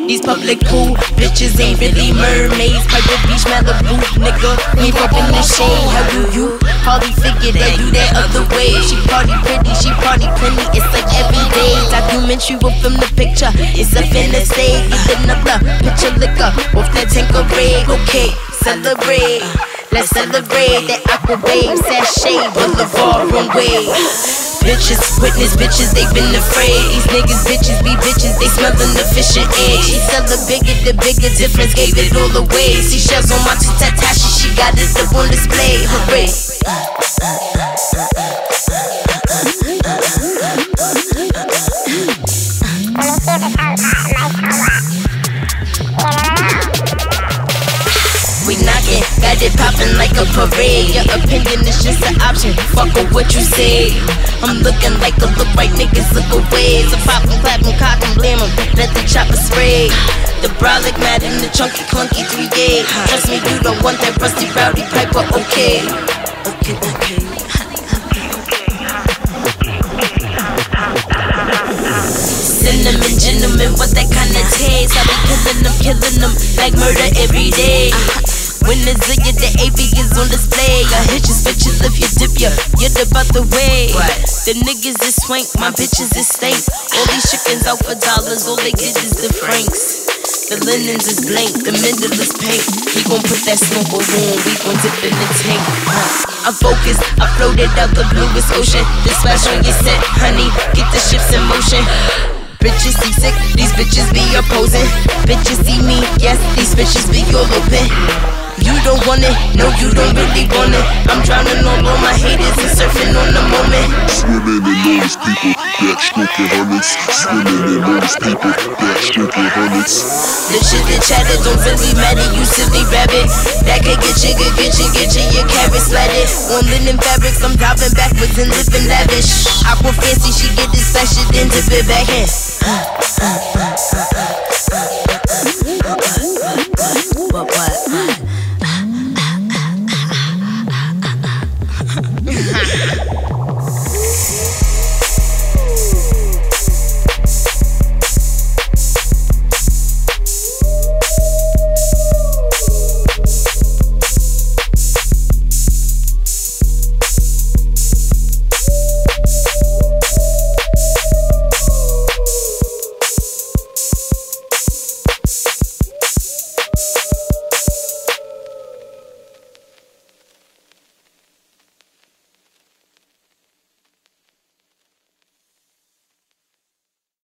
These public pool bitches ain't really mermaids. Private beach Malibu, nigga. We up in the shade. How do you hardly figure that you that other way? She party pretty, she party plenty. It's like every day. Documentary will film the picture. It's a fantasy. Get another picture liquor off that Tanqueray. Okay, celebrate. Let's celebrate that Aqua Babe, Sachet, Boulevard, runway. Bitches, witness bitches, they been afraid. These niggas bitches be bitches, they smellin' the fish and eggs. She sell the bigger difference, gave it all away. Seashells on my Tatashi, she got it up on display. Hooray. We knockin', got it poppin' like a parade. Your opinion is just an option, fuck with what you say. I'm looking like a look right, niggas look away. So pop and clap and cock and blame 'em, let the chopper spray. The brolic mad in the chunky clunky 3-gauge. Trust me, you don't want that rusty rowdy piper, okay. Okay. Cinnamon gentlemen, what that kinda taste? I be killing them like murder every day. When the zigga, the AV is on display. I hit your bitches if you dip ya, you're about the way. The niggas is swank, my bitches is stank. All these chickens out for dollars, all they get is the franks. The linens is blank, the middle is pink. We gon' put that smoke on, we gon' dip in the tank. I'm focused, I floated out the bluest ocean. This splash on your set, honey, get the ships in motion. Bitches see sick, these bitches be opposing. Bitches see me, yes, these bitches be all open. You don't want it, no, you don't really want it. I'm drowning all my haters and surfing on the moment. Swimming in all these people, backstroking hundreds. Swimming in all these people, backstroking hundreds. The shit that chatter don't really matter, you silly rabbit. That could get you, your carrots slatted. On linen fabrics, I'm diving backwards and living lavish. Aqua fancy, she get this flash shit then dip it back in. What?